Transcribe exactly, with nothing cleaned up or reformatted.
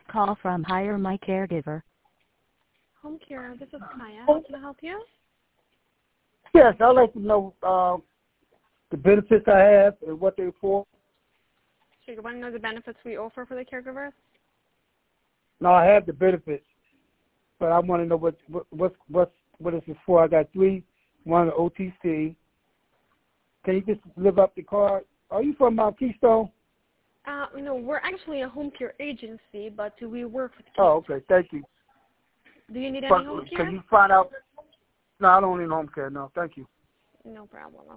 call from Hire My Caregiver. Home care, this is Kaya. How can I help you? Yes, I'd like to know uh, the benefits I have and what they're for. So you want to know the benefits we offer for the caregivers? No, I have the benefits, but I want to know what what what what what is it for. I got three, one O T C. Can you just live up the card? Are you from Mount Keystone? Uh, no, we're actually a home care agency, but we work with kids. Oh, okay. Thank you. Do you need any But home care? can you find out? No, I don't need home care. No, thank you. No problem.